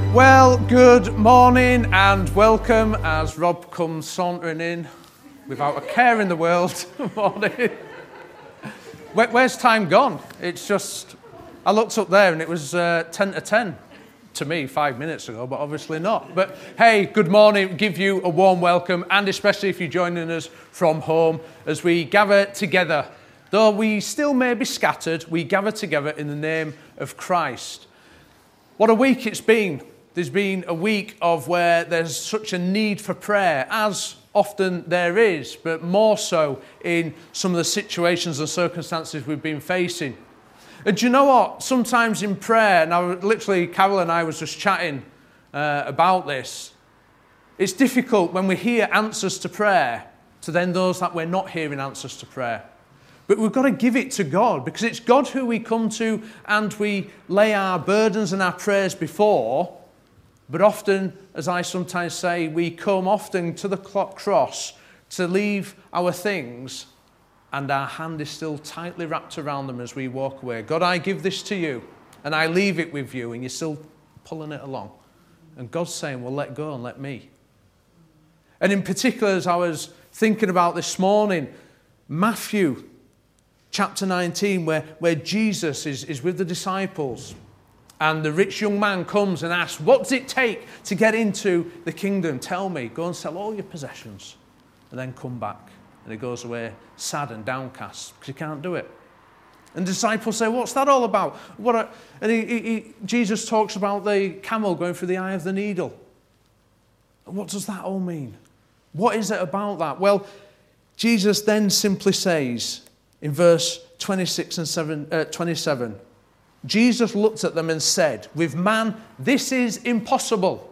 Well, good morning and welcome as Rob comes sauntering in without a care in the world. Morning. Where's time gone? It's just, I looked up there and it was 10 to 10 to me 5 minutes ago, but obviously not. But hey, good morning, give you a warm welcome, and especially if you're joining us from home as we gather together. Though we still may be scattered, we gather together in the name of Christ. What a week it's been. There's been a week of where there's such a need for prayer, as often there is, but more so in some of the situations and circumstances we've been facing. And do you know what? Sometimes in prayer, now literally Carol and I was just chatting about this, it's difficult when we hear answers to prayer to then those that we're not hearing answers to prayer. But we've got to give it to God, because it's God who we come to and we lay our burdens and our prayers before. But often, as I sometimes say, we come often to the cross to leave our things, and our hand is still tightly wrapped around them as we walk away. God, I give this to you, and I leave it with you, and you're still pulling it along. And God's saying, well, let go and let me. And in particular, as I was thinking about this morning, Matthew chapter 19, where Jesus is with the disciples, and the rich young man comes and asks, what does it take to get into the kingdom? Tell me. Go and sell all your possessions and then come back. And he goes away sad and downcast because he can't do it. And the disciples say, what's that all about? Jesus talks about the camel going through the eye of the needle. What does that all mean? What is it about that? Well, Jesus then simply says in verse 26 and 27, Jesus looked at them and said, with man, this is impossible.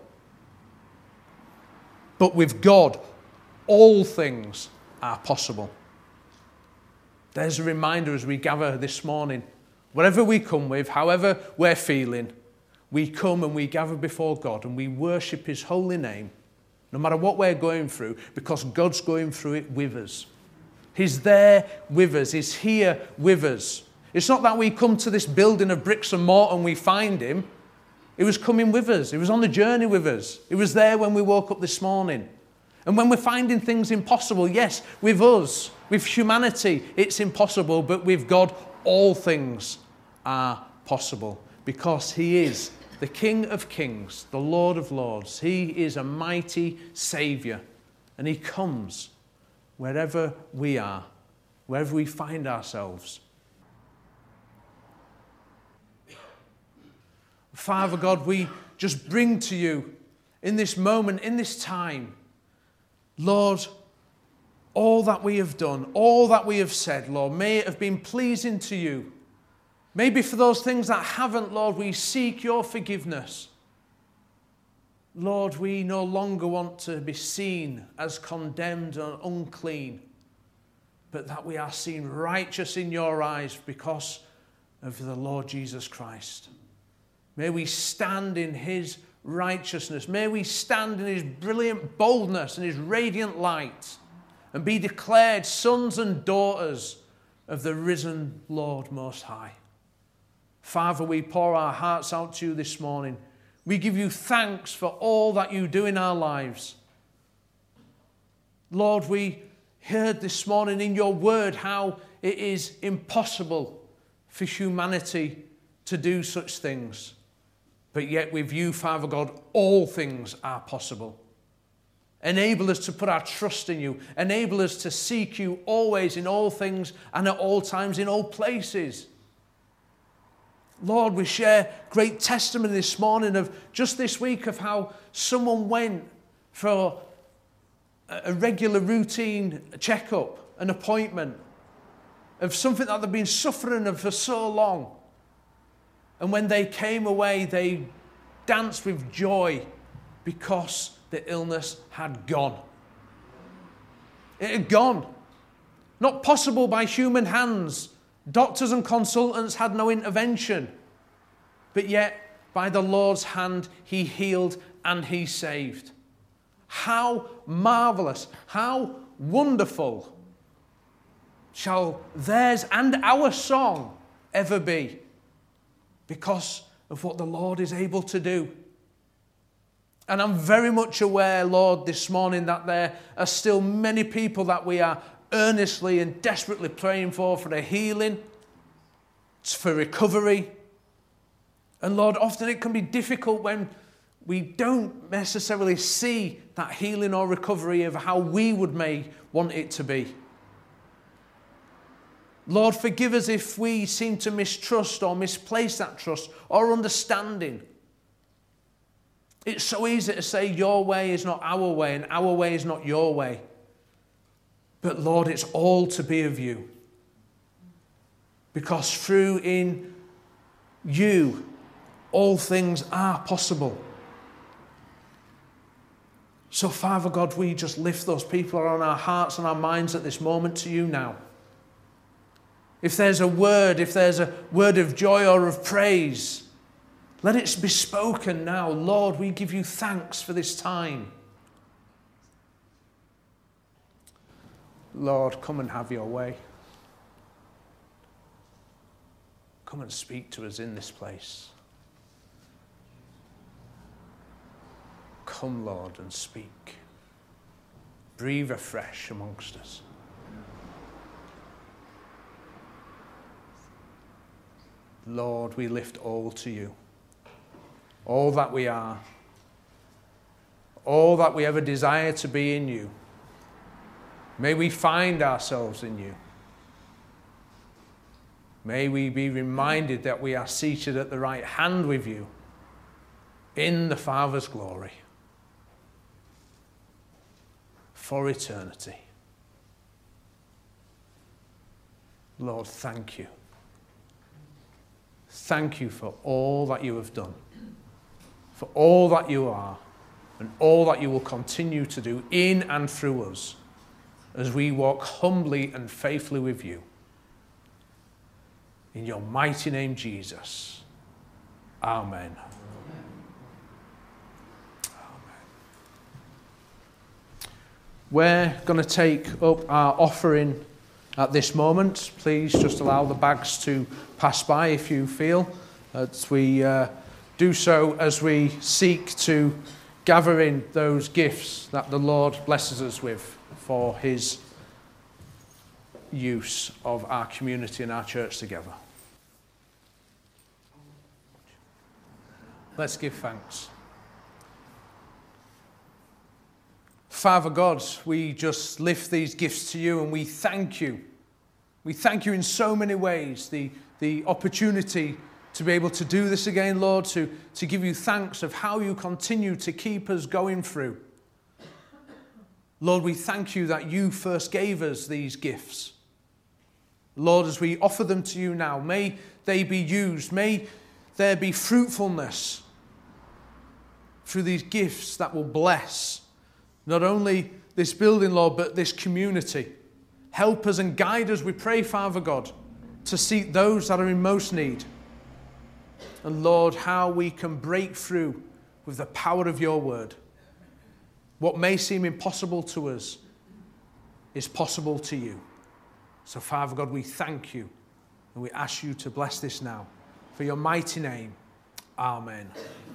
But with God, all things are possible. There's a reminder as we gather this morning. Whatever we come with, however we're feeling, we come and we gather before God and we worship his holy name, no matter what we're going through, because God's going through it with us. He's there with us. He's here with us. It's not that we come to this building of bricks and mortar and we find him. He was coming with us. He was on the journey with us. He was there when we woke up this morning. And when we're finding things impossible, yes, with us, with humanity, it's impossible. But with God, all things are possible. Because he is the King of Kings, the Lord of Lords. He is a mighty Saviour. And he comes wherever we are, wherever we find ourselves. Father God, we just bring to you in this moment, in this time, Lord, all that we have done, all that we have said, Lord, may it have been pleasing to you. Maybe for those things that haven't, Lord, we seek your forgiveness. Lord, we no longer want to be seen as condemned and unclean, but that we are seen righteous in your eyes because of the Lord Jesus Christ. May we stand in his righteousness. May we stand in his brilliant boldness and his radiant light and be declared sons and daughters of the risen Lord Most High. Father, we pour our hearts out to you this morning. We give you thanks for all that you do in our lives. Lord, we heard this morning in your word how it is impossible for humanity to do such things. But yet with you, Father God, all things are possible. Enable us to put our trust in you. Enable us to seek you always in all things and at all times in all places. Lord, we share great testimony this morning of just this week of how someone went for a regular routine checkup, an appointment, of something that they've been suffering of for so long. And when they came away, they danced with joy because the illness had gone. It had gone. Not possible by human hands. Doctors and consultants had no intervention. But yet, by the Lord's hand, he healed and he saved. How marvelous, how wonderful shall theirs and our song ever be, because of what the Lord is able to do. And I'm very much aware, Lord, this morning that there are still many people that we are earnestly and desperately praying for a healing, for recovery. And Lord, often it can be difficult when we don't necessarily see that healing or recovery of how we may want it to be. Lord, forgive us if we seem to mistrust or misplace that trust or understanding. It's so easy to say your way is not our way and our way is not your way. But Lord, it's all to be of you. Because through in you, all things are possible. So Father God, we just lift those people on our hearts and our minds at this moment to you now. If there's a word of joy or of praise, let it be spoken now. Lord, we give you thanks for this time. Lord, come and have your way. Come and speak to us in this place. Come, Lord, and speak. Breathe afresh amongst us. Lord, we lift all to you. All that we are, all that we ever desire to be in you. May we find ourselves in you. May we be reminded that we are seated at the right hand with you in the Father's glory for eternity. Lord, thank you. Thank you for all that you have done, for all that you are, and all that you will continue to do in and through us as we walk humbly and faithfully with you. In your mighty name, Jesus. Amen. We're going to take up our offering at this moment. Please just allow the bags to pass by if you feel. As we do so, as we seek to gather in those gifts that the Lord blesses us with for his use of our community and our church together. Let's give thanks. Father God, we just lift these gifts to you and we thank you. We thank you in so many ways. The opportunity to be able to do this again, Lord, to give you thanks of how you continue to keep us going through. Lord, we thank you that you first gave us these gifts. Lord, as we offer them to you now, may they be used. May there be fruitfulness through these gifts that will bless not only this building, Lord, but this community. Help us and guide us, we pray, Father God, to seek those that are in most need. And Lord, how we can break through with the power of your word. What may seem impossible to us is possible to you. So, Father God, we thank you and we ask you to bless this now. For your mighty name, amen.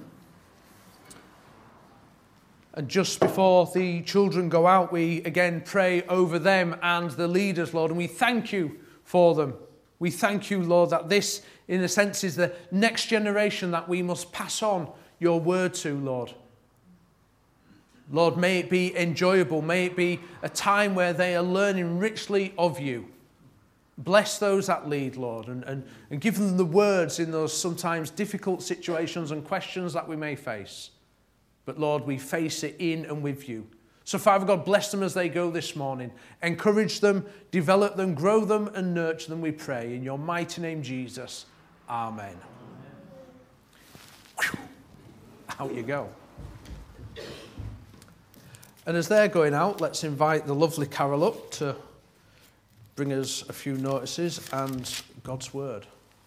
And just before the children go out, we again pray over them and the leaders, Lord, and we thank you for them. We thank you, Lord, that this, in a sense, is the next generation that we must pass on your word to, Lord. Lord, may it be enjoyable. May it be a time where they are learning richly of you. Bless those that lead, Lord, and give them the words in those sometimes difficult situations and questions that we may face. But Lord, we face it in and with you. So Father God, bless them as they go this morning. Encourage them, develop them, grow them and nurture them, we pray. In your mighty name, Jesus. Amen. Out you go. And as they're going out, let's invite the lovely Carol up to bring us a few notices and God's word.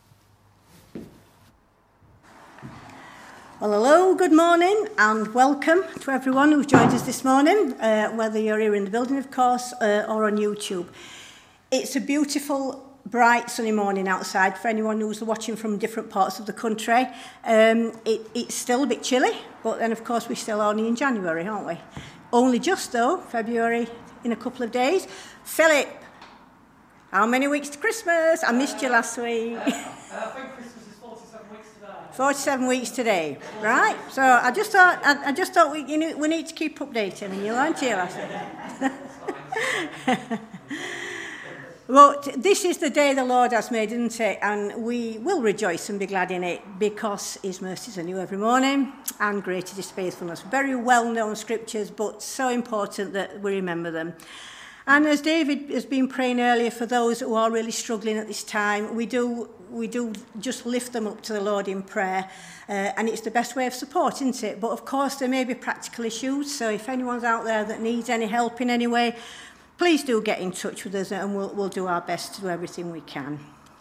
Well, hello, good morning, and welcome to everyone who's joined us this morning, whether you're here in the building, of course, or on YouTube. It's a beautiful bright sunny morning outside for anyone who's watching from different parts of the country. It's still a bit chilly, but then of course we're still only in January, aren't we? Only just though, February in a couple of days. Philip, how many weeks to Christmas? I missed you last week. I think Christmas is 47 weeks today. 47 weeks today, right? So I just thought we need to keep updating, and you learned here last week. Well, this is the day the Lord has made, isn't it? And we will rejoice and be glad in it, because his mercies are new every morning, and great is his faithfulness. Very well-known scriptures, but so important that we remember them. And as David has been praying earlier for those who are really struggling at this time, we do just lift them up to the Lord in prayer. And it's the best way of support, isn't it? But of course, there may be practical issues. So if anyone's out there that needs any help in any way, please do get in touch with us, and we'll do our best to do everything we can.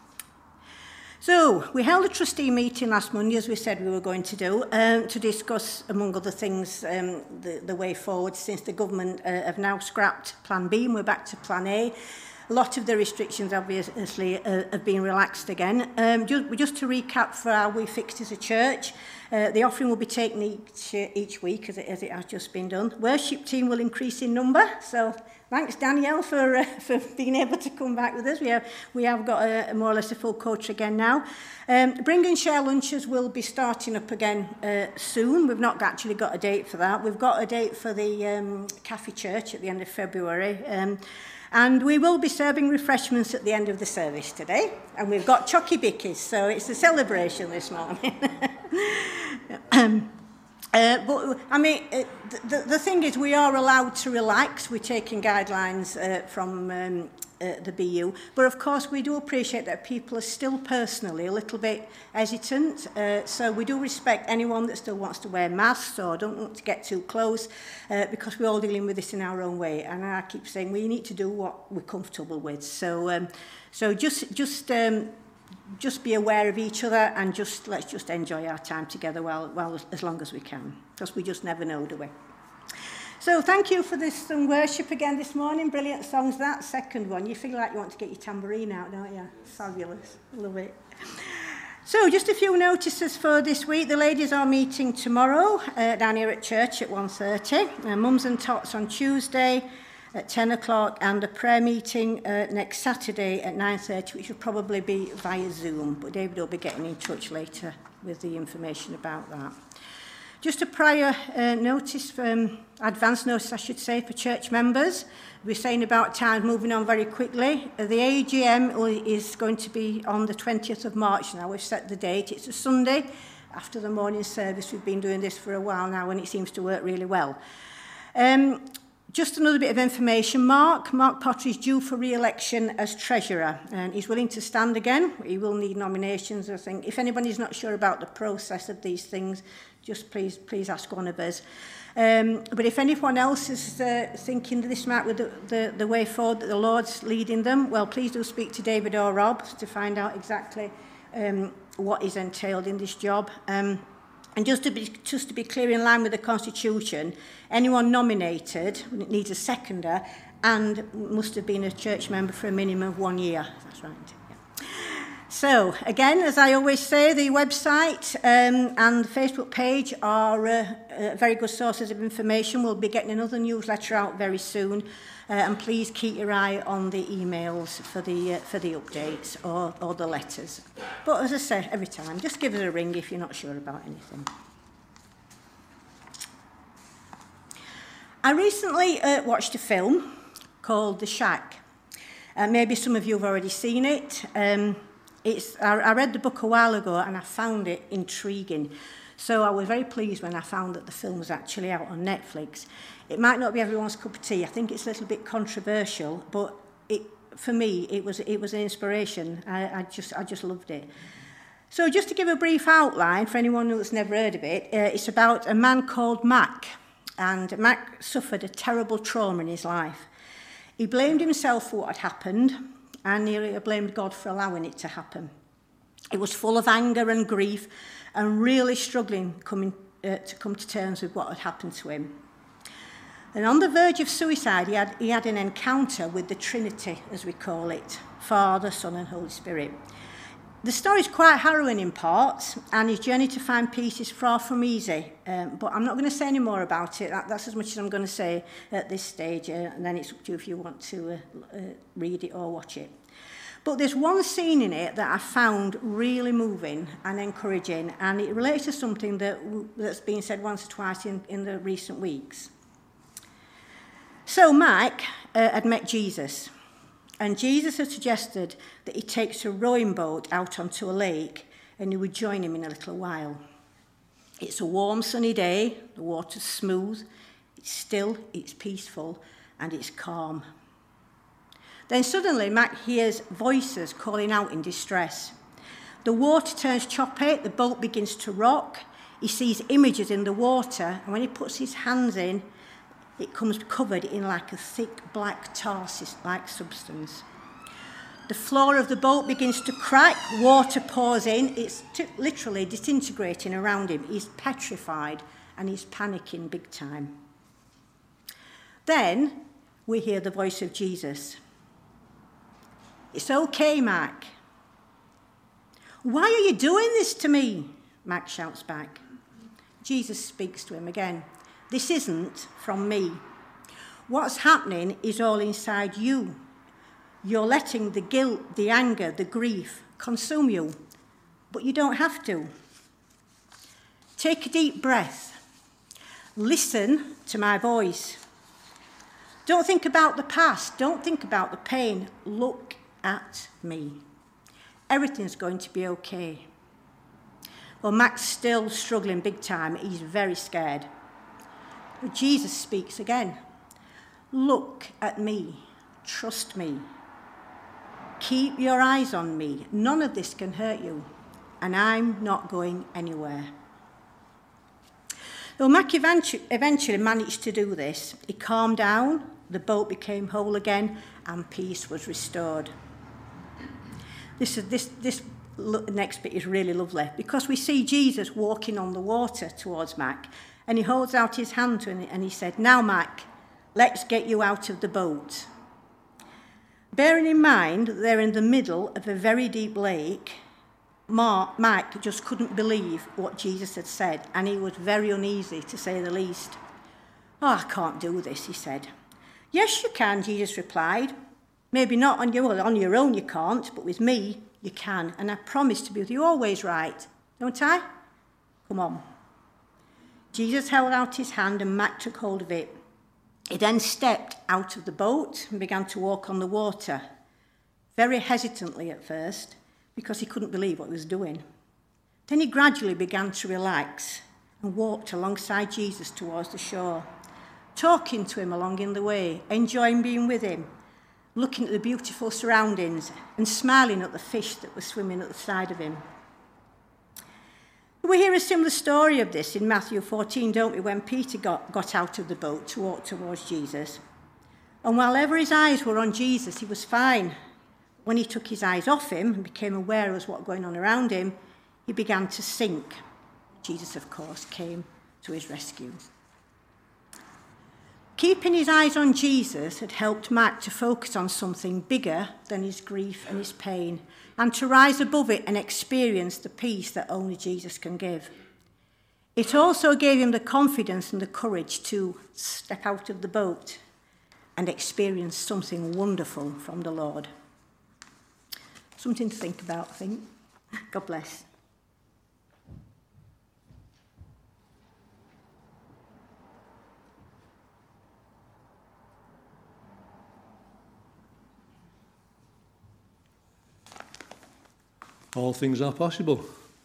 So, we held a trustee meeting last Monday, as we said we were going to do, to discuss, among other things, the way forward, since the government have now scrapped Plan B and we're back to Plan A. A lot of the restrictions, obviously, have been relaxed again. Just to recap for how we fixed as a church, the offering will be taken each week, as it has just been done. Worship team will increase in number, so thanks, Danielle, for being able to come back with us. We have got more or less a full coach again now. Bring and share lunches will be starting up again soon. We've not actually got a date for that. We've got a date for the Cafe Church at the end of February. And we will be serving refreshments at the end of the service today. And we've got chocky bickies, so it's a celebration this morning. But I mean, the thing is, we are allowed to relax. We're taking guidelines from the BU, but of course we do appreciate that people are still personally a little bit hesitant. So we do respect anyone that still wants to wear masks or don't want to get too close, because we're all dealing with this in our own way. And I keep saying we need to do what we're comfortable with. So just be aware of each other, and let's just enjoy our time together well as long as we can, because we just never know, do we? So thank you for this worship again this morning. Brilliant songs. That second one, you feel like you want to get your tambourine out, don't you? Fabulous. Love it. So just a few notices for this week. The ladies are meeting tomorrow down here at church at 1:30. Mums and Tots on Tuesday at 10 o'clock, and a prayer meeting next Saturday at 9:30, which will probably be via Zoom, but David will be getting in touch later with the information about that. Just a prior notice, advance notice I should say, for church members. We're saying about time moving on very quickly. The AGM is going to be on the 20th of March now. We've set the date. It's a Sunday after the morning service. We've been doing this for a while now, and it seems to work really well. Just another bit of information. Mark Potter is due for re-election as Treasurer, and he's willing to stand again. He will need nominations, I think. If anybody's not sure about the process of these things, just please ask one of us. But if anyone else is thinking this might be the way forward, that the Lord's leading them, well, please do speak to David or Rob to find out exactly what is entailed in this job. And just to be clear, in line with the Constitution, anyone nominated needs a seconder and must have been a church member for a minimum of 1 year. That's right. Yeah. So, again, as I always say, the website and the Facebook page are very good sources of information. We'll be getting another newsletter out very soon. And please keep your eye on the emails for the updates or the letters. But as I say every time, just give us a ring if you're not sure about anything. I recently watched a film called The Shack. Maybe some of you have already seen it. I read the book a while ago and I found it intriguing. So I was very pleased when I found that the film was actually out on Netflix. It might not be everyone's cup of tea. I think it's a little bit controversial, but for me, it was an inspiration. I just loved it. So just to give a brief outline for anyone who's never heard of it, it's about a man called Mac. And Mac suffered a terrible trauma in his life. He blamed himself for what had happened, and he blamed God for allowing it to happen. He was full of anger and grief, and really struggling to come to terms with what had happened to him. And on the verge of suicide, he had an encounter with the Trinity, as we call it, Father, Son and Holy Spirit. The story is quite harrowing in parts, and his journey to find peace is far from easy. But I'm not going to say any more about it. That's as much as I'm going to say at this stage, and then it's up to you if you want to read it or watch it. But there's one scene in it that I found really moving and encouraging, and it relates to something that's been said once or twice in the recent weeks. So Mike had met Jesus. And Jesus had suggested that he takes a rowing boat out onto a lake and he would join him in a little while. It's a warm, sunny day, the water's smooth, it's still, it's peaceful, and it's calm. Then suddenly Mac hears voices calling out in distress. The water turns choppy, the boat begins to rock, he sees images in the water, and when he puts his hands in, it comes covered in like a thick black tar-like substance. The floor of the boat begins to crack, water pours in, it's literally disintegrating around him. He's petrified and he's panicking big time. Then we hear the voice of Jesus. "It's okay, Mac." "Why are you doing this to me?" Mac shouts back. Jesus speaks to him again. "This isn't from me. What's happening is all inside you. You're letting the guilt, the anger, the grief consume you, but you don't have to. Take a deep breath. Listen to my voice. Don't think about the past. Don't think about the pain. Look at me. Everything's going to be okay." Well, Mac's still struggling big time. He's very scared. But Jesus speaks again. "Look at me. Trust me. Keep your eyes on me. None of this can hurt you, and I'm not going anywhere." Well, Mac eventually managed to do this. He calmed down, the boat became whole again, and peace was restored. This next bit is really lovely, because we see Jesus walking on the water towards Mac, and he holds out his hand to him and he said, "Now, Mac, let's get you out of the boat." Bearing in mind that they're in the middle of a very deep lake, Mac just couldn't believe what Jesus had said, and he was very uneasy, to say the least. "Oh, I can't do this," he said. "Yes, you can," Jesus replied. "Maybe not on your own you can't, but with me you can, and I promise to be with you always, right? Don't I? Come on." Jesus held out his hand and Mac took hold of it. He then stepped out of the boat and began to walk on the water, very hesitantly at first, because he couldn't believe what he was doing. Then he gradually began to relax and walked alongside Jesus towards the shore, talking to him along in the way, enjoying being with him, looking at the beautiful surroundings and smiling at the fish that were swimming at the side of him. We hear a similar story of this in Matthew 14, don't we, when Peter got out of the boat to walk towards Jesus. And while ever his eyes were on Jesus, he was fine. When he took his eyes off him and became aware of what was going on around him, he began to sink. Jesus, of course, came to his rescue. Keeping his eyes on Jesus had helped Mac to focus on something bigger than his grief and his pain, and to rise above it and experience the peace that only Jesus can give. It also gave him the confidence and the courage to step out of the boat and experience something wonderful from the Lord. Something to think about, I think. God bless. All things are possible.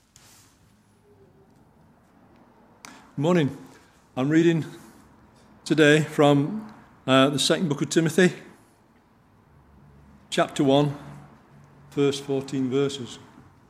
Good morning. I'm reading today from the second book of Timothy, chapter 1, first 14 verses.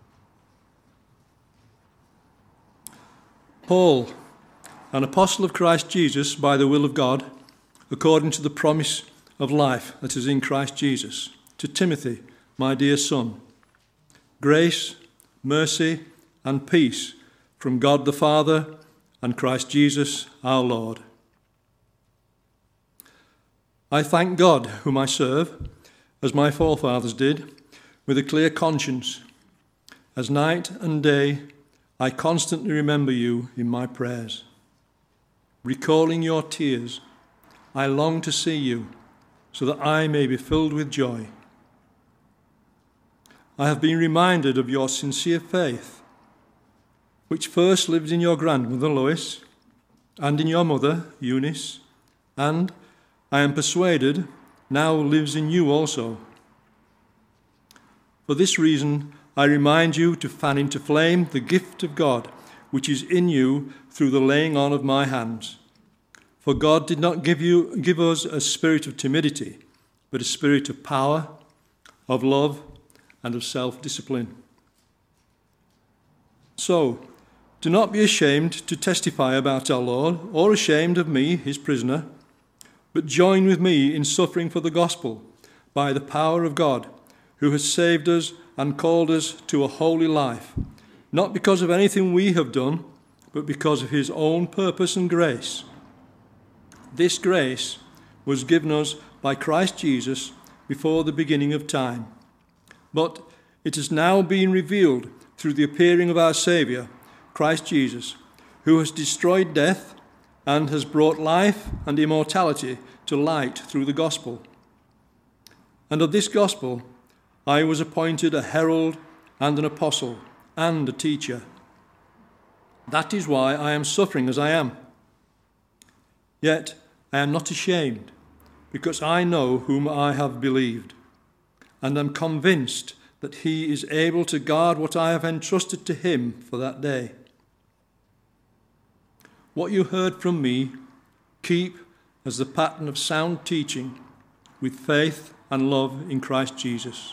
Paul, an apostle of Christ Jesus by the will of God, according to the promise of life that is in Christ Jesus, to Timothy, my dear son, grace, mercy, and peace from God the Father and Christ Jesus our Lord. I thank God, whom I serve, as my forefathers did, with a clear conscience. As night and day, I constantly remember you in my prayers. Recalling your tears, I long to see you, so that I may be filled with joy. I have been reminded of your sincere faith, which first lived in your grandmother Lois, and in your mother Eunice, and, I am persuaded, now lives in you also. For this reason, I remind you to fan into flame the gift of God, which is in you through the laying on of my hands. For God did not give us a spirit of timidity, but a spirit of power, of love, and of self-discipline. So, do not be ashamed to testify about our Lord, or ashamed of me, his prisoner, but join with me in suffering for the gospel by the power of God, who has saved us and called us to a holy life, not because of anything we have done, but because of his own purpose and grace. This grace was given us by Christ Jesus before the beginning of time, but it has now been revealed through the appearing of our Saviour, Christ Jesus, who has destroyed death and has brought life and immortality to light through the gospel. And of this gospel I was appointed a herald and an apostle and a teacher. That is why I am suffering as I am. Yet I am not ashamed, because I know whom I have believed, and am convinced that he is able to guard what I have entrusted to him for that day. What you heard from me, keep as the pattern of sound teaching, with faith and love in Christ Jesus.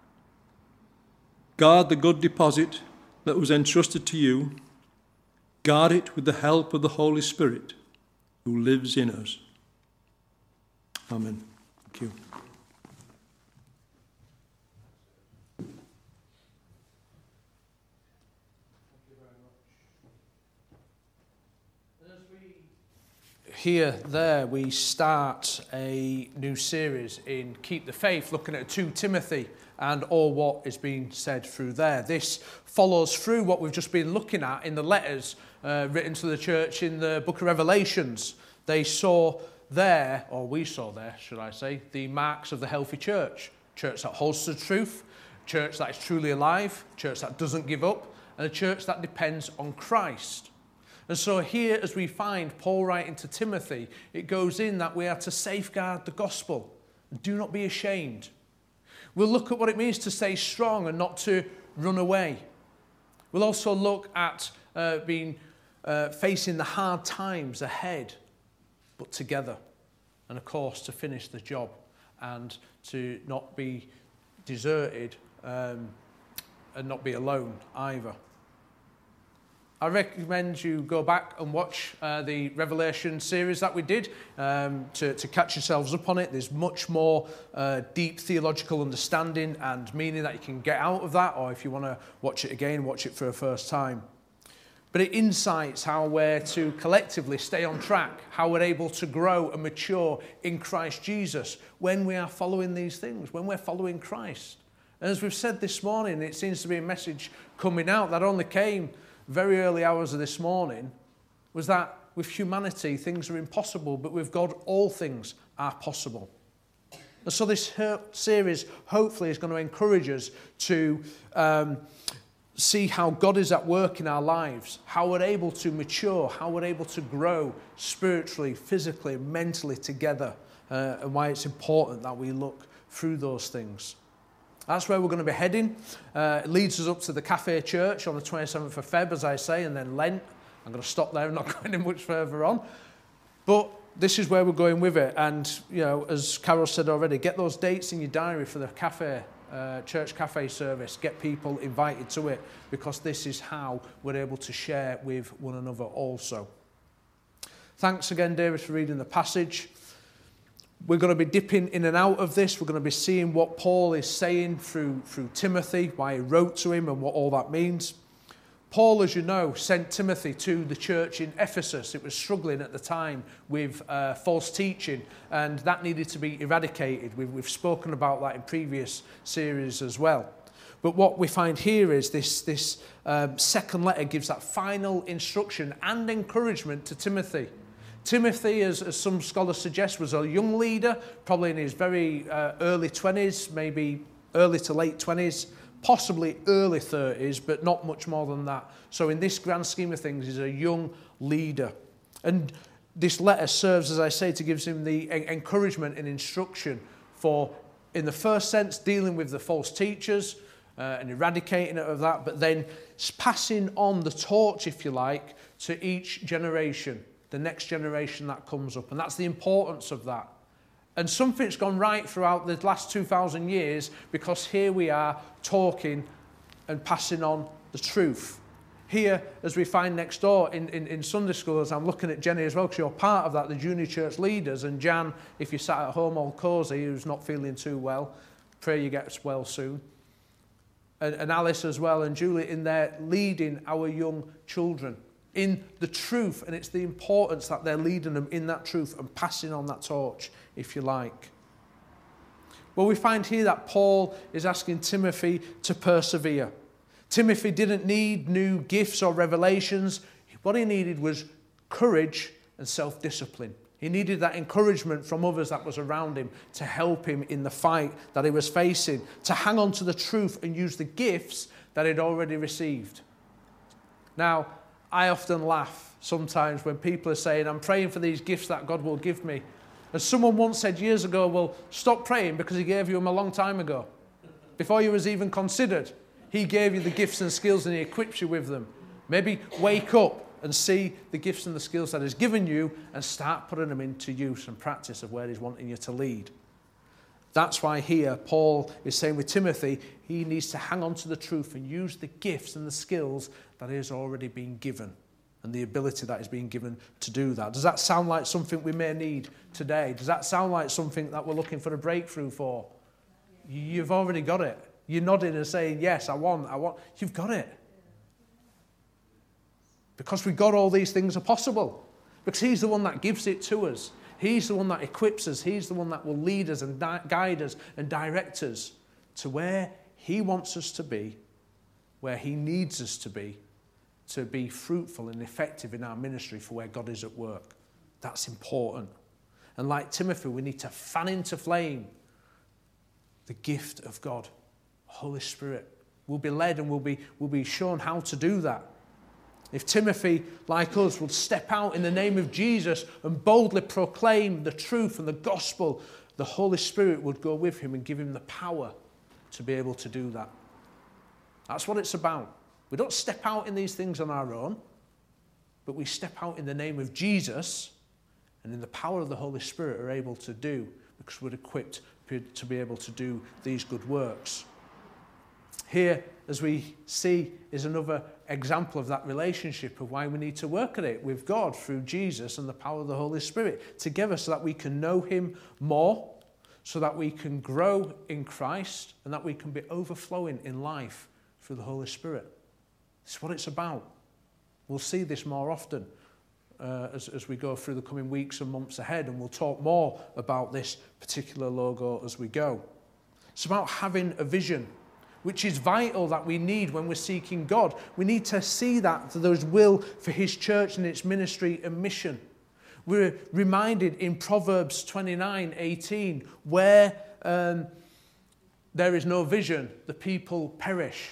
Guard the good deposit that was entrusted to you. Guard it with the help of the Holy Spirit, who lives in us. Amen. Thank you. Here, there, we start a new series in Keep the Faith, looking at 2 Timothy and all what is being said through there. This follows through what we've just been looking at in the letters written to the church in the book of Revelations. They saw there, or we saw there, should I say, the marks of the healthy church. Church that holds to truth, church that is truly alive, church that doesn't give up, and a church that depends on Christ. And so here, as we find Paul writing to Timothy, it goes in that we are to safeguard the gospel. Do not be ashamed. We'll look at what it means to stay strong and not to run away. We'll also look at facing the hard times ahead, but together. And of course, to finish the job and to not be deserted and not be alone either. I recommend you go back and watch the Revelation series that we did to catch yourselves up on it. There's much more deep theological understanding and meaning that you can get out of that, or if you want to watch it again, watch it for a first time. But it insights how we're to collectively stay on track, how we're able to grow and mature in Christ Jesus when we are following these things, when we're following Christ. And as we've said this morning, it seems to be a message coming out that only came very early hours of this morning, was that with humanity things are impossible, but with God all things are possible. And so this series hopefully is going to encourage us to see how God is at work in our lives, how we're able to mature, how we're able to grow spiritually, physically, mentally together, and why it's important that we look through those things. That's where we're going to be heading. It leads us up to the Cafe Church on the 27th of Feb, as I say, and then Lent. I'm going to stop there and not going in much further on. But this is where we're going with it. And, you know, as Carol said already, get those dates in your diary for the cafe, church cafe service. Get people invited to it, because this is how we're able to share with one another also. Thanks again, David, for reading the passage. We're going to be dipping in and out of this. We're going to be seeing what Paul is saying through Timothy, why he wrote to him and what all that means. Paul, as you know, sent Timothy to the church in Ephesus. It was struggling at the time with false teaching, and that needed to be eradicated. We've spoken about that in previous series as well. But what we find here is this second letter gives that final instruction and encouragement to Timothy. Timothy, as some scholars suggest, was a young leader, probably in his very early 20s, maybe early to late 20s, possibly early 30s, but not much more than that. So in this grand scheme of things, he's a young leader. And this letter serves, as I say, to give him the encouragement and instruction for, in the first sense, dealing with the false teachers and eradicating it of that, but then passing on the torch, if you like, to each generation, the next generation that comes up. And that's the importance of that. And something's gone right throughout the last 2,000 years, because here we are talking and passing on the truth. Here, as we find next door in Sunday school, as I'm looking at Jenny as well, because you're part of that, the junior church leaders, and Jan, if you sat at home all cosy, who's not feeling too well, pray you get well soon. And Alice as well, and Julie in there leading our young children in the truth, and it's the importance that they're leading them in that truth and passing on that torch, if you like. Well, we find here that Paul is asking Timothy to persevere. Timothy didn't need new gifts or revelations. What he needed was courage and self-discipline. He needed that encouragement from others that was around him to help him in the fight that he was facing, to hang on to the truth and use the gifts that he'd already received. Now, I often laugh sometimes when people are saying, I'm praying for these gifts that God will give me. And someone once said years ago, well, stop praying because he gave you them a long time ago. Before you was even considered, he gave you the gifts and skills and he equipped you with them. Maybe wake up and see the gifts and the skills that he's given you and start putting them into use and practice of where he's wanting you to lead. That's why here Paul is saying with Timothy, he needs to hang on to the truth and use the gifts and the skills that he has already been given and the ability that is being given to do that. Does that sound like something we may need today? Does that sound like something that we're looking for a breakthrough for? You've already got it. You're nodding and saying, yes, I want. You've got it. Because with God all these things are possible. Because he's the one that gives it to us. He's the one that equips us. He's the one that will lead us and guide us and direct us to where he wants us to be, where he needs us to be fruitful and effective in our ministry for where God is at work. That's important. And like Timothy, we need to fan into flame the gift of God. Holy Spirit will be led and will be shown how to do that. If Timothy, like us, would step out in the name of Jesus and boldly proclaim the truth and the gospel, the Holy Spirit would go with him and give him the power to be able to do that. That's what it's about. We don't step out in these things on our own, but we step out in the name of Jesus and in the power of the Holy Spirit are able to do, because we're equipped to be able to do these good works. Here, as we see, is another example of that relationship of why we need to work at it with God through Jesus and the power of the Holy Spirit together so that we can know him more, so that we can grow in Christ and that we can be overflowing in life through the Holy Spirit. This is what it's about. We'll see this more often as we go through the coming weeks and months ahead, and we'll talk more about this particular logo as we go. It's about having a vision, which is vital that we need when we're seeking God. We need to see that there's will for his church and its ministry and mission. We're reminded in Proverbs 29:18, where there is no vision, the people perish.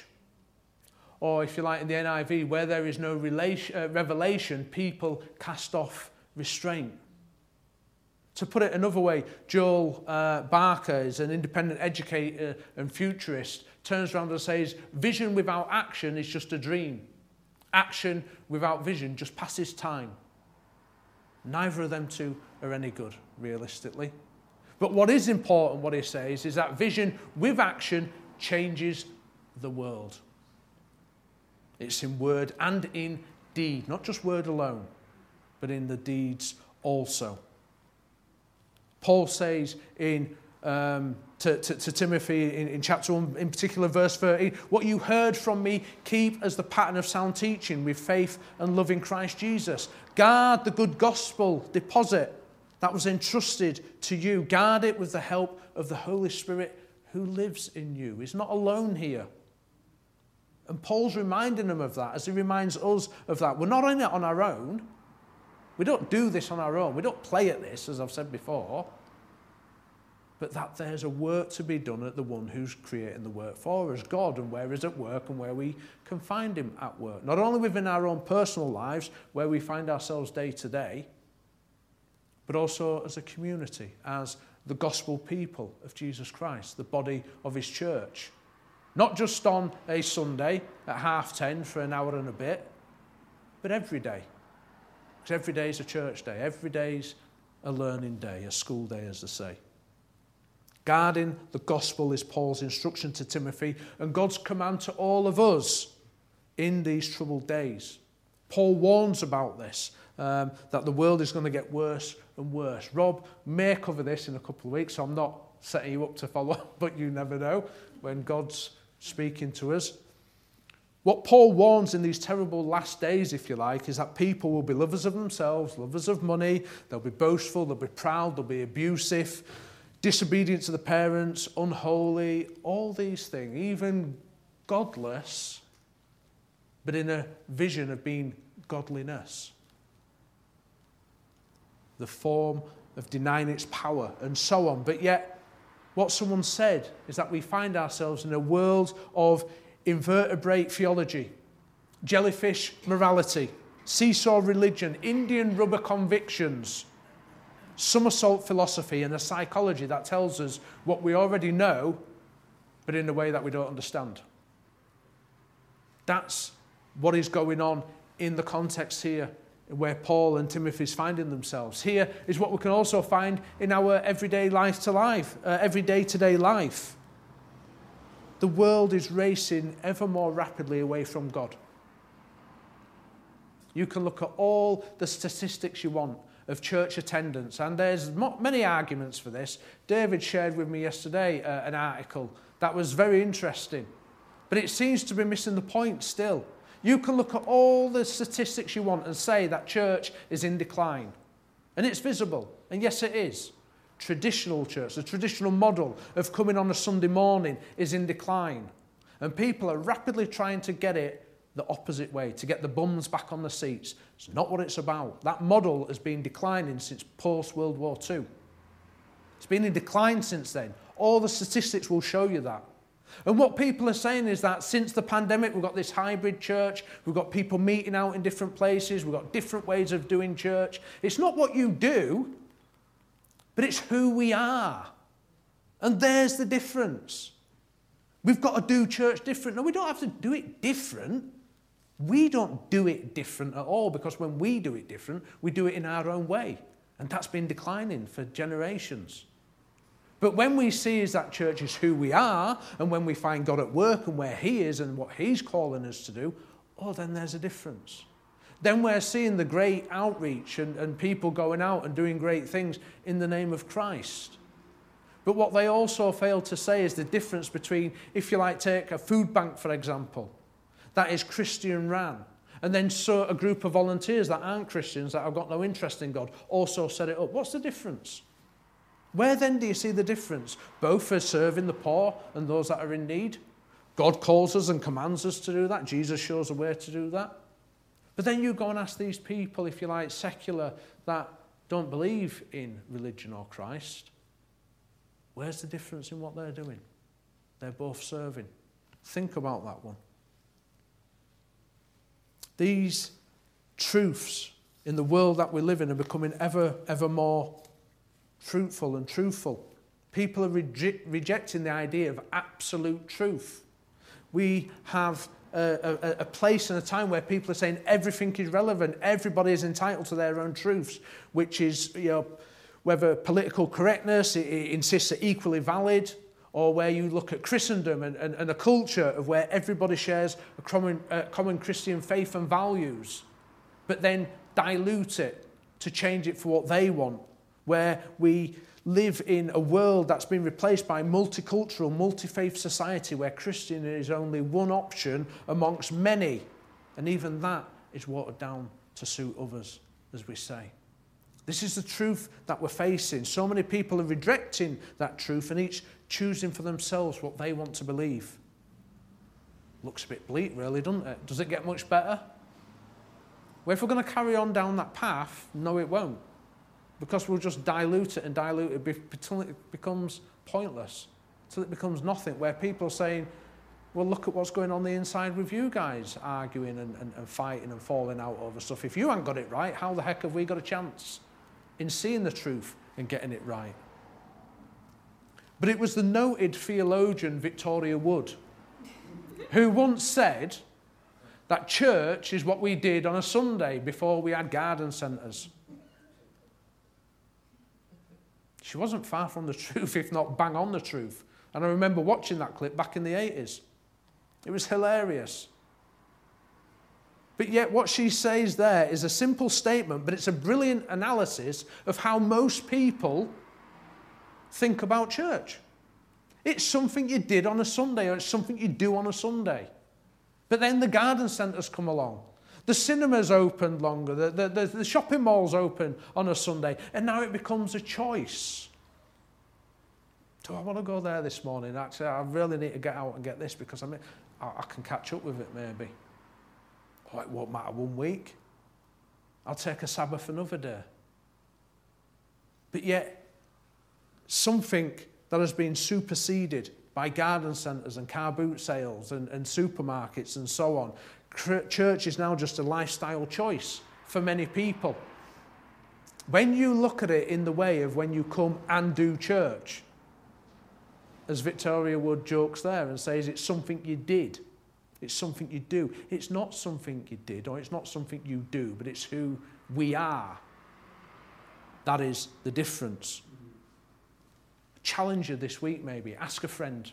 Or if you like in the NIV, where there is no revelation, people cast off restraint. To put it another way, Joel Barker is an independent educator and futurist, turns around and says, vision without action is just a dream. Action without vision just passes time. Neither of them two are any good, realistically. But what is important, what he says, is that vision with action changes the world. It's in word and in deed, not just word alone, but in the deeds also. Paul says in to Timothy in chapter 1, in particular verse 13, what you heard from me, keep as the pattern of sound teaching with faith and love in Christ Jesus. Guard the good gospel deposit that was entrusted to you. Guard it with the help of the Holy Spirit who lives in you. He's not alone here. And Paul's reminding them of that as he reminds us of that. We're not in it on our own. We don't do this on our own. We don't play at this, as I've said before. But that there's a work to be done at the one who's creating the work for us, God, and where he's at work and where we can find him at work. Not only within our own personal lives, where we find ourselves day to day, but also as a community, as the gospel people of Jesus Christ, the body of his church. Not just on a Sunday at 10:30 for an hour and a bit, but every day. Because every day is a church day. Every day is a learning day, a school day, as they say. Guarding the gospel is Paul's instruction to Timothy and God's command to all of us in these troubled days. Paul warns about this, that the world is going to get worse and worse. Rob may cover this in a couple of weeks, so I'm not setting you up to follow, but you never know when God's speaking to us. What Paul warns in these terrible last days, if you like, is that people will be lovers of themselves, lovers of money, they'll be boastful, they'll be proud, they'll be abusive, disobedient to the parents, unholy, all these things, even godless, but in a vision of being godliness. The form of denying its power and so on. But yet, what someone said is that we find ourselves in a world of invertebrate theology, jellyfish morality, seesaw religion, Indian rubber convictions, somersault philosophy, and a psychology that tells us what we already know, but in a way that we don't understand. That's what is going on in the context here where Paul and Timothy is finding themselves. Here is what we can also find in our everyday day-to-day life. The world is racing ever more rapidly away from God. You can look at all the statistics you want of church attendance, and there's many arguments for this. David shared with me yesterday an article that was very interesting, but it seems to be missing the point still. You can look at all the statistics you want and say that church is in decline. And it's visible. And yes, it is. Traditional church, the traditional model of coming on a Sunday morning is in decline. And people are rapidly trying to get it the opposite way, to get the bums back on the seats. It's not what it's about. That model has been declining since post-World War II. It's been in decline since then. All the statistics will show you that. And what people are saying is that since the pandemic, we've got this hybrid church, we've got people meeting out in different places, we've got different ways of doing church. It's not what you do, but it's who we are. And there's the difference. We've got to do church different. No, we don't have to do it different. We don't do it different at all, because when we do it different, we do it in our own way. And that's been declining for generations. But when we see is that church is who we are, and when we find God at work and where he is and what he's calling us to do, then there's a difference. Then we're seeing the great outreach and people going out and doing great things in the name of Christ. But what they also fail to say is the difference between, if you like, take a food bank, for example, that is Christian ran, and then so a group of volunteers that aren't Christians, that have got no interest in God, also set it up. What's the difference? Where then do you see the difference? Both for serving the poor and those that are in need. God calls us and commands us to do that. Jesus shows a way to do that. But then you go and ask these people, if you like, secular, that don't believe in religion or Christ, where's the difference in what they're doing? They're both serving. Think about that one. These truths in the world that we live in are becoming ever more fruitful and truthful. People are rejecting the idea of absolute truth. We have a place and a time where people are saying everything is relevant, everybody is entitled to their own truths, which is, whether political correctness it insists are equally valid, or where you look at Christendom and a culture of where everybody shares a common Christian faith and values, but then dilute it to change it for what they want, where we live in a world that's been replaced by multicultural, multi-faith society where Christian is only one option amongst many. And even that is watered down to suit others, as we say. This is the truth that we're facing. So many people are rejecting that truth and each choosing for themselves what they want to believe. Looks a bit bleak, really, doesn't it? Does it get much better? Well, if we're going to carry on down that path, no, it won't. Because we'll just dilute it until it becomes pointless, until it becomes nothing, where people are saying, well, look at what's going on the inside with you guys, arguing and fighting and falling out over stuff. If you haven't got it right, how the heck have we got a chance in seeing the truth and getting it right? But it was the noted theologian Victoria Wood who once said that church is what we did on a Sunday before we had garden centres. She wasn't far from the truth, if not bang on the truth. And I remember watching that clip back in the 80s. It was hilarious. But yet what she says there is a simple statement, but it's a brilliant analysis of how most people think about church. It's something you did on a Sunday, or it's something you do on a Sunday. But then the garden centres come along. The cinemas opened longer. The shopping malls open on a Sunday. And now it becomes a choice. Do I want to go there this morning? Actually, I really need to get out and get this because I can catch up with it maybe. Oh, it won't matter 1 week. I'll take a Sabbath another day. But yet, something that has been superseded by garden centres and car boot sales and supermarkets and so on. Church is now just a lifestyle choice for many people. When you look at it in the way of when you come and do church, as Victoria Wood jokes there and says it's something you did, it's something you do. It's not something you did or it's not something you do, but it's who we are. That is the difference. Challenge you this week maybe. Ask a friend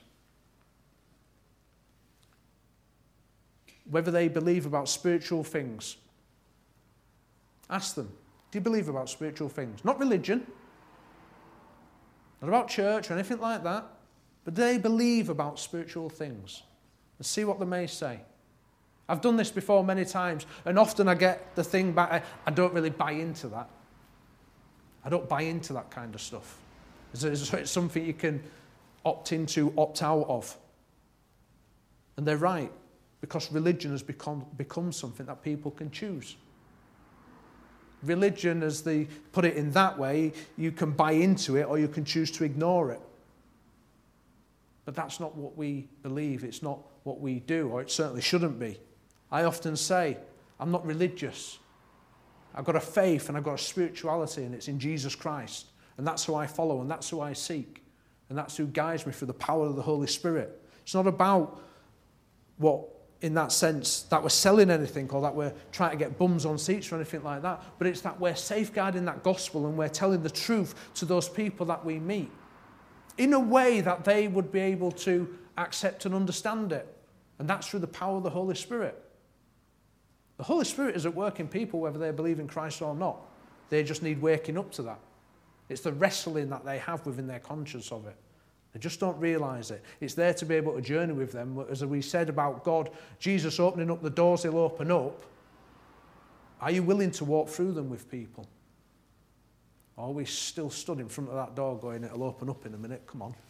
whether they believe about spiritual things. Ask them, do you believe about spiritual things? Not religion, not about church or anything like that, but do they believe about spiritual things? And see what they may say. I've done this before many times, and often I get the thing back, I don't really buy into that. I don't buy into that kind of stuff. It's something you can opt into, opt out of. And they're right, because religion has become something that people can choose. Religion, as they put it in that way, you can buy into it or you can choose to ignore it. But that's not what we believe, it's not what we do, or it certainly shouldn't be. I often say, I'm not religious. I've got a faith and I've got a spirituality, and it's in Jesus Christ. And that's who I follow, and that's who I seek. And that's who guides me through the power of the Holy Spirit. It's not about what, in that sense, that we're selling anything or that we're trying to get bums on seats or anything like that. But it's that we're safeguarding that gospel and we're telling the truth to those people that we meet in a way that they would be able to accept and understand it. And that's through the power of the Holy Spirit. The Holy Spirit is at work in people whether they believe in Christ or not. They just need waking up to that. It's the wrestling that they have within their conscience of it. They just don't realise it. It's there to be able to journey with them. As we said about God, Jesus opening up the doors he'll open up. Are you willing to walk through them with people? Or are we still stood in front of that door going, it'll open up in a minute, come on.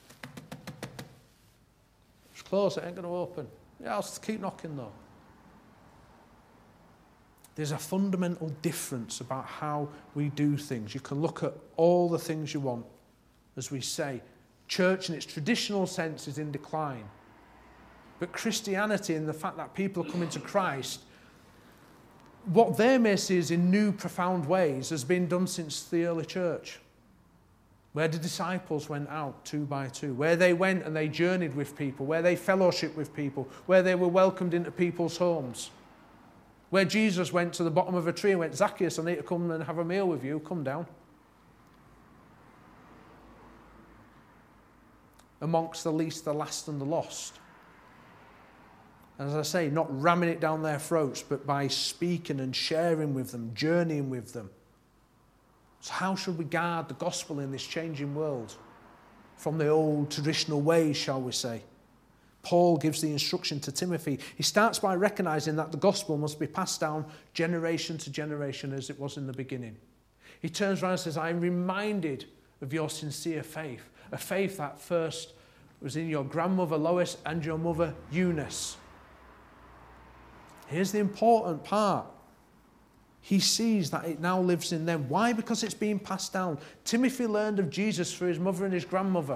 It's closed, it ain't going to open. Yeah, I'll keep knocking though. There's a fundamental difference about how we do things. You can look at all the things you want. As we say, church in its traditional sense is in decline. But Christianity and the fact that people are coming to Christ, what they may see is in new, profound ways has been done since the early church. Where the disciples went out 2 by 2, where they went and they journeyed with people, where they fellowshiped with people, where they were welcomed into people's homes. Where Jesus went to the bottom of a tree and went, Zacchaeus, I need to come and have a meal with you. Come down. Amongst the least, the last and the lost. And as I say, not ramming it down their throats, but by speaking and sharing with them, journeying with them. So how should we guard the gospel in this changing world? From the old traditional ways, shall we say. Paul gives the instruction to Timothy. He starts by recognizing that the gospel must be passed down generation to generation as it was in the beginning. He turns around and says, I am reminded of your sincere faith, a faith that first was in your grandmother Lois and your mother Eunice. Here's the important part. He sees that it now lives in them. Why? Because it's being passed down. Timothy learned of Jesus through his mother and his grandmother.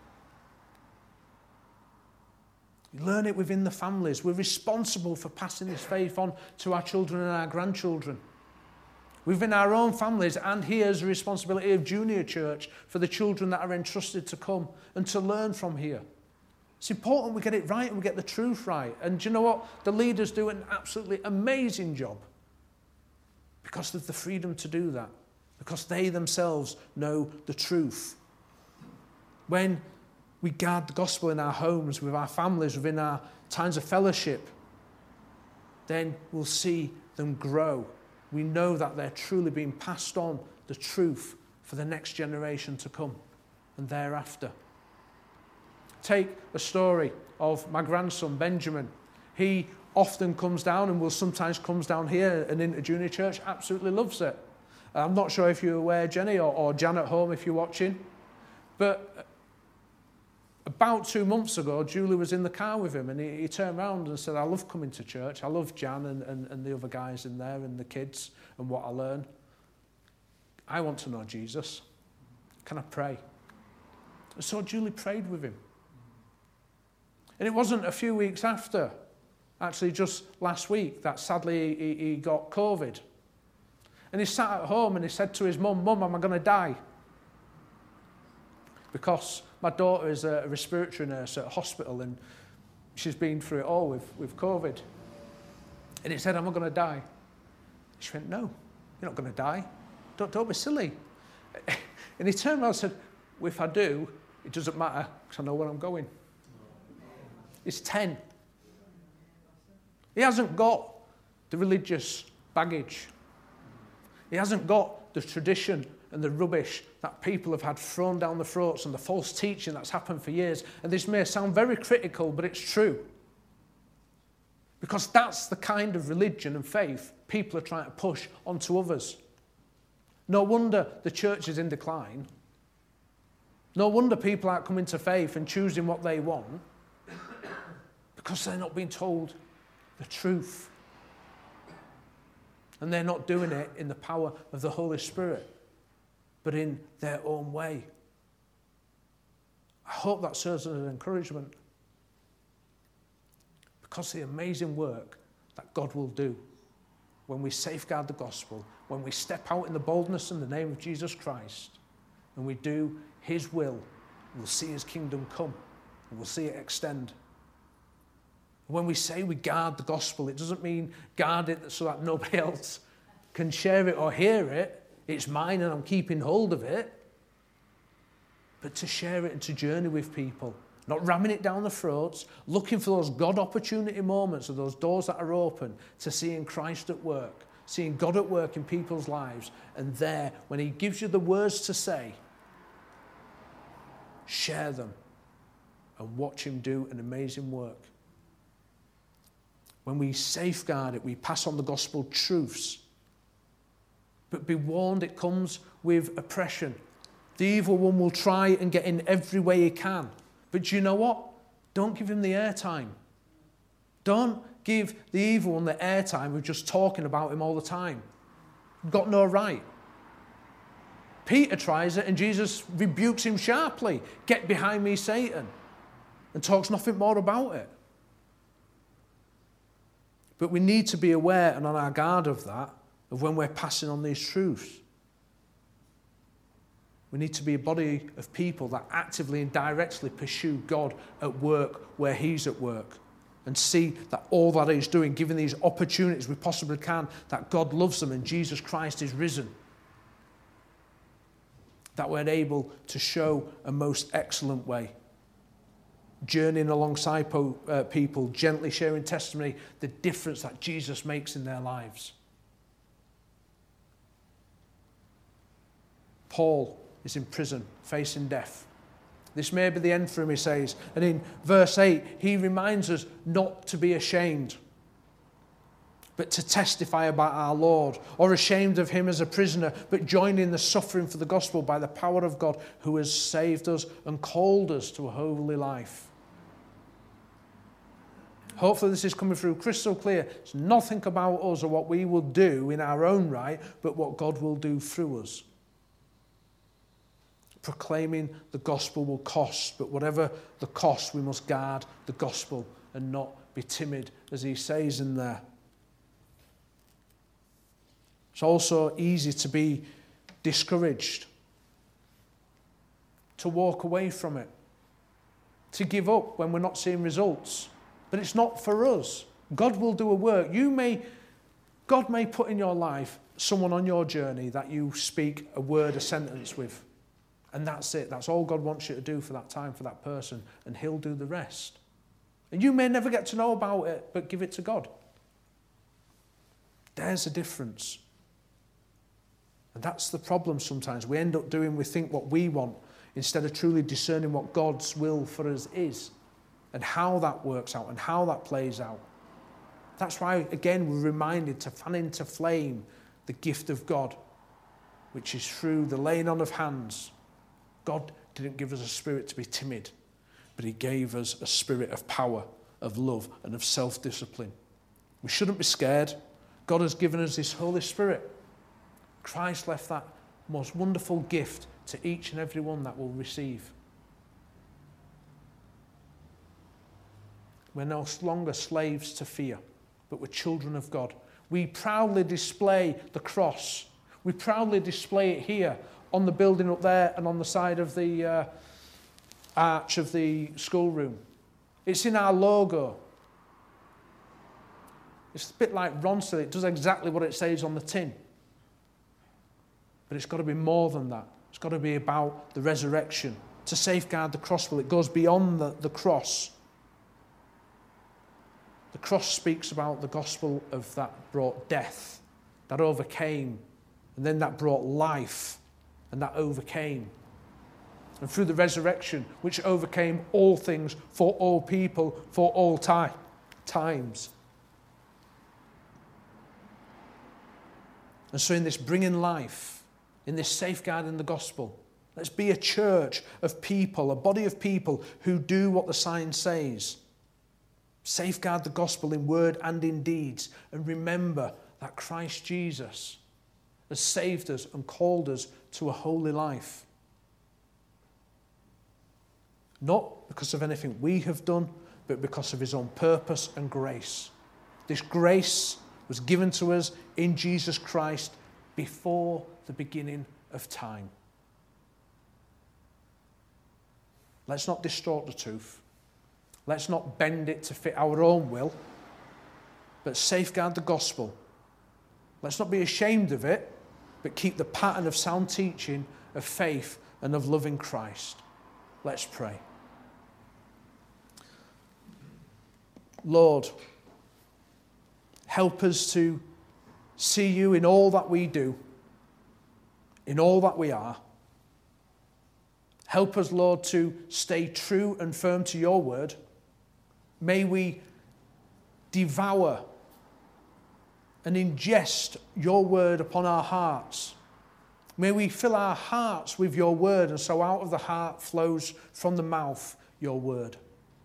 You learn it within the families. We're responsible for passing this faith on to our children and our grandchildren. Within our own families, and here's the responsibility of Junior Church for the children that are entrusted to come and to learn from here. It's important we get it right and we get the truth right. And do you know what? The leaders do an absolutely amazing job because of the freedom to do that, because they themselves know the truth. When we guard the gospel in our homes, with our families, within our times of fellowship, then we'll see them grow. We know that they're truly being passed on the truth for the next generation to come and thereafter. Take a story of my grandson, Benjamin. He often comes down and will sometimes comes down here and into Junior Church, absolutely loves it. I'm not sure if you're aware, Jenny, or Jan at home if you're watching, but about 2 months ago, Julie was in the car with him and he turned around and said, I love coming to church. I love Jan and the other guys in there and the kids and what I learn. I want to know Jesus. Can I pray? And so Julie prayed with him. And it wasn't a few weeks after, actually just last week, that sadly he got COVID. And he sat at home and he said to his mum, Mum, am I going to die? Because my daughter is a respiratory nurse at a hospital and she's been through it all with COVID. And he said, am I going to die? She went, no, you're not going to die. Don't be silly. And he turned around and said, well, if I do, it doesn't matter because I know where I'm going. He's 10. He hasn't got the religious baggage. He hasn't got the tradition and the rubbish that people have had thrown down the throats and the false teaching that's happened for years. And this may sound very critical, but it's true. Because that's the kind of religion and faith people are trying to push onto others. No wonder the church is in decline. No wonder people aren't coming to faith and choosing what they want. Because they're not being told the truth. And they're not doing it in the power of the Holy Spirit, but in their own way. I hope that serves as an encouragement. Because the amazing work that God will do when we safeguard the gospel, when we step out in the boldness in the name of Jesus Christ, and we do his will, we'll see his kingdom come, and we'll see it extend. When we say we guard the gospel, it doesn't mean guard it so that nobody else can share it or hear it. It's mine and I'm keeping hold of it. But to share it and to journey with people, not ramming it down the throats, looking for those God opportunity moments or those doors that are open to seeing Christ at work, seeing God at work in people's lives. And there, when he gives you the words to say, share them and watch him do an amazing work. When we safeguard it, we pass on the gospel truths. But be warned, it comes with oppression. The evil one will try and get in every way he can. But you know what? Don't give him the airtime. Don't give the evil one the airtime of just talking about him all the time. You've got no right. Peter tries it and Jesus rebukes him sharply. Get behind me, Satan. And talks nothing more about it. But we need to be aware and on our guard of that, of when we're passing on these truths. We need to be a body of people that actively and directly pursue God at work where he's at work and see that all that he's doing, giving these opportunities we possibly can, that God loves them and Jesus Christ is risen. That we're able to show a most excellent way. Journeying alongside people, gently sharing testimony, the difference that Jesus makes in their lives. Paul is in prison, facing death. This may be the end for him, he says. And in verse 8, he reminds us not to be ashamed, but to testify about our Lord, or ashamed of him as a prisoner, but join in the suffering for the gospel by the power of God who has saved us and called us to a holy life. Hopefully this is coming through crystal clear. It's nothing about us or what we will do in our own right, but what God will do through us. Proclaiming the gospel will cost, but whatever the cost, we must guard the gospel and not be timid, as he says in there. It's also easy to be discouraged, to walk away from it, to give up when we're not seeing results. But it's not for us. God will do a work. God may put in your life someone on your journey that you speak a word, a sentence with. And that's it. That's all God wants you to do for that time, for that person. And he'll do the rest. And you may never get to know about it, but give it to God. There's a difference. And that's the problem sometimes. We think what we want instead of truly discerning what God's will for us is and how that works out and how that plays out. That's why, again, we're reminded to fan into flame the gift of God, which is through the laying on of hands. God didn't give us a spirit to be timid, but he gave us a spirit of power, of love, and of self-discipline. We shouldn't be scared. God has given us his Holy Spirit. Christ left that most wonderful gift to each and every one that will receive. We're no longer slaves to fear, but we're children of God. We proudly display the cross. We proudly display it here on the building up there and on the side of the arch of the schoolroom. It's in our logo. It's a bit like Ron said, it does exactly what it says on the tin. But it's got to be more than that. It's got to be about the resurrection, to safeguard the cross. Well, it goes beyond the cross. The cross speaks about the gospel of that brought death, that overcame, and then that brought life, and that overcame. And through the resurrection, which overcame all things for all people, for all times. And so in this bringing life, in this safeguarding the gospel, let's be a church of people, a body of people who do what the sign says. Safeguard the gospel in word and in deeds. And remember that Christ Jesus has saved us and called us to a holy life. Not because of anything we have done, but because of his own purpose and grace. This grace was given to us in Jesus Christ before the beginning of time. Let's not distort the truth. Let's not bend it to fit our own will, but safeguard the gospel. Let's not be ashamed of it, but keep the pattern of sound teaching, of faith, and of loving Christ. Let's pray. Lord, help us to see you in all that we do, in all that we are. Help us, Lord, to stay true and firm to your word. May we devour and ingest your word upon our hearts. May we fill our hearts with your word, and so out of the heart flows from the mouth your word.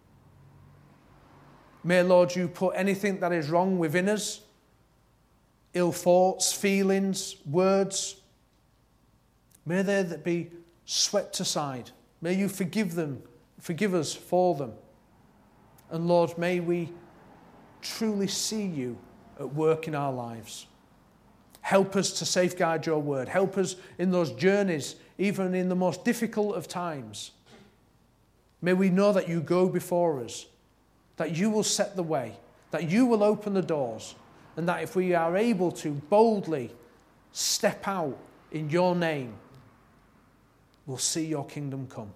May, Lord, you put anything that is wrong within us, ill thoughts, feelings, words, may they be swept aside. May you forgive us for them. And Lord, may we truly see you at work in our lives. Help us to safeguard your word. Help us in those journeys, even in the most difficult of times. May we know that you go before us, that you will set the way, that you will open the doors, and that if we are able to boldly step out in your name, we'll see your kingdom come.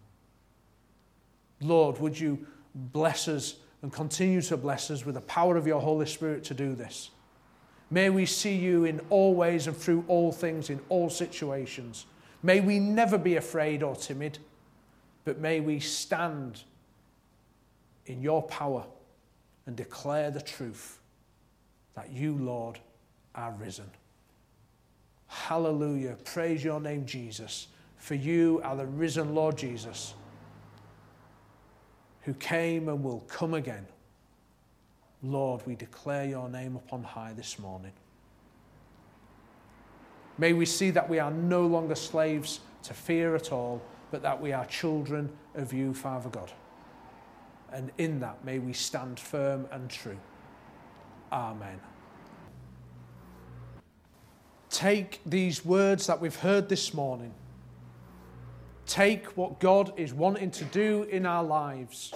Lord, would you bless us and continue to bless us with the power of your Holy Spirit to do this. May we see you in all ways and through all things, in all situations. May we never be afraid or timid, but may we stand in your power and declare the truth that you, Lord, are risen. Hallelujah. Praise your name, Jesus, for you are the risen Lord Jesus, who came and will come again. Lord, we declare your name upon high this morning. May we see that we are no longer slaves to fear at all, but that we are children of you, Father God. And in that, may we stand firm and true. Amen. Take these words that we've heard this morning. Take what God is wanting to do in our lives.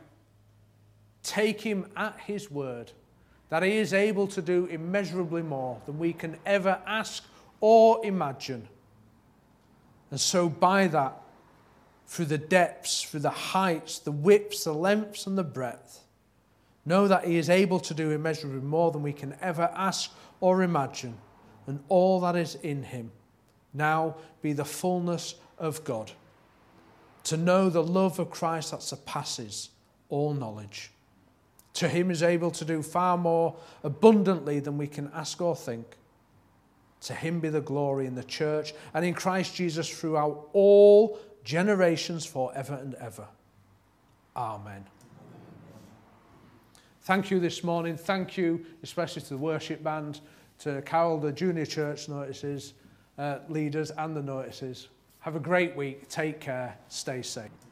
Take him at his word, that he is able to do immeasurably more than we can ever ask or imagine. And so by that, through the depths, through the heights, the widths, the lengths and the breadth, know that he is able to do immeasurably more than we can ever ask or imagine, and all that is in him now be the fullness of God, to know the love of Christ that surpasses all knowledge. To him is able to do far more abundantly than we can ask or think. To him be the glory in the church and in Christ Jesus throughout all generations forever and ever. Amen. Thank you this morning. Thank you especially to the worship band, to Carol, the junior church notices, leaders and the notices. Have a great week. Take care. Stay safe.